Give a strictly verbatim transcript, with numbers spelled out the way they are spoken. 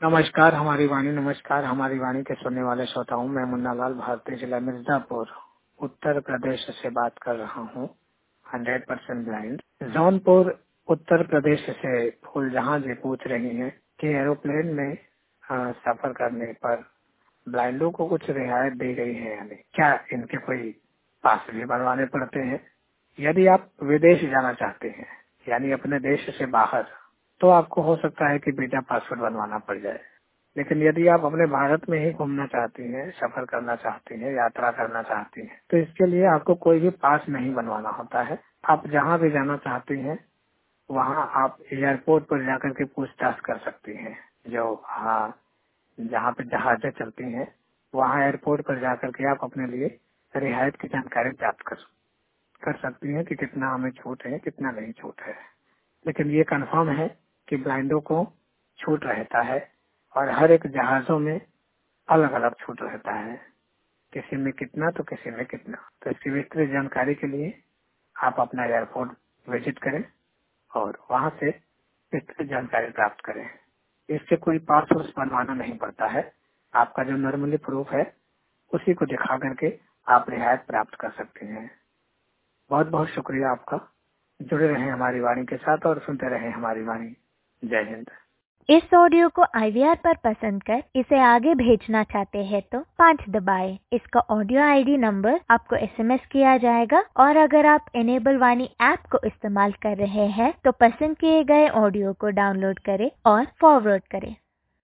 नमस्कार हमारी वाणी नमस्कार हमारी वाणी के सुनने वाले श्रोताओं, मैं मुन्ना लाल भारतीय जिला मिर्जापुर उत्तर प्रदेश से बात कर रहा हूँ। Hundred percent blind Jaunpur Uttar Pradesh से फूल जहाँ जी पूछ रही हैं कि एरोप्लेन में आ, सफर करने पर ब्लाइंडों को कुछ रियायत दी गई है, यानी क्या इनके कोई पास भी बनवाने पड़ते हैं? यदि आप विदेश जाना चाहते हैं यानी अपने देश से बाहर, तो आपको हो सकता है कि वीजा पासपोर्ट बनवाना पड़ जाए। लेकिन यदि आप अपने भारत में ही घूमना चाहती हैं, सफर करना चाहती हैं, यात्रा करना चाहती हैं, तो इसके लिए आपको कोई भी पास नहीं बनवाना होता है। आप जहाँ भी जाना चाहती हैं वहाँ आप एयरपोर्ट पर जाकर के पूछताछ कर सकती हैं। जो हाँ जहाँ पे जहाजें चलती हैं वहाँ एयरपोर्ट पर जाकर के आप अपने लिए रियायत की जानकारी प्राप्त कर कर सकती हैं कि कितना हमें छूट है, कितना नहीं छूट है। लेकिन ये कंफर्म है कि ब्लाइंडों को छूट रहता है और हर एक जहाजों में अलग अलग छूट रहता है, किसी में कितना तो किसी में कितना। तो इसकी विस्तृत जानकारी के लिए आप अपना एयरपोर्ट विजिट करें और वहाँ से विस्तृत जानकारी प्राप्त करें। इससे कोई पासपोर्ट बनवाना नहीं पड़ता है। आपका जो नॉर्मली प्रूफ है उसी को दिखा करके आप रियायत प्राप्त कर सकते हैं। बहुत बहुत शुक्रिया आपका। जुड़े रहें हमारी वाणी के साथ और सुनते रहें हमारी वाणी। जय हिंद। इस ऑडियो को आई वी आर पर पसंद कर इसे आगे भेजना चाहते हैं तो पाँच दबाएं। इसका ऑडियो आई डी नंबर आपको एस एम एस किया जाएगा और अगर आप इनेबल वाणी ऐप को इस्तेमाल कर रहे हैं तो पसंद किए गए ऑडियो को डाउनलोड करें और फॉरवर्ड करें।